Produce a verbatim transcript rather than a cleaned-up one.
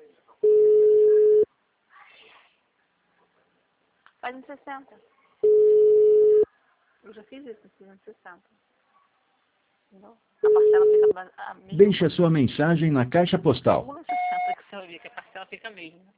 Faz em sessenta. Eu já fiz isso, fiz em sessenta. Entendeu? A parcela fica a mesma. Deixe a sua mensagem na caixa postal. Pula sessenta que você vai ver que a parcela fica a mesma.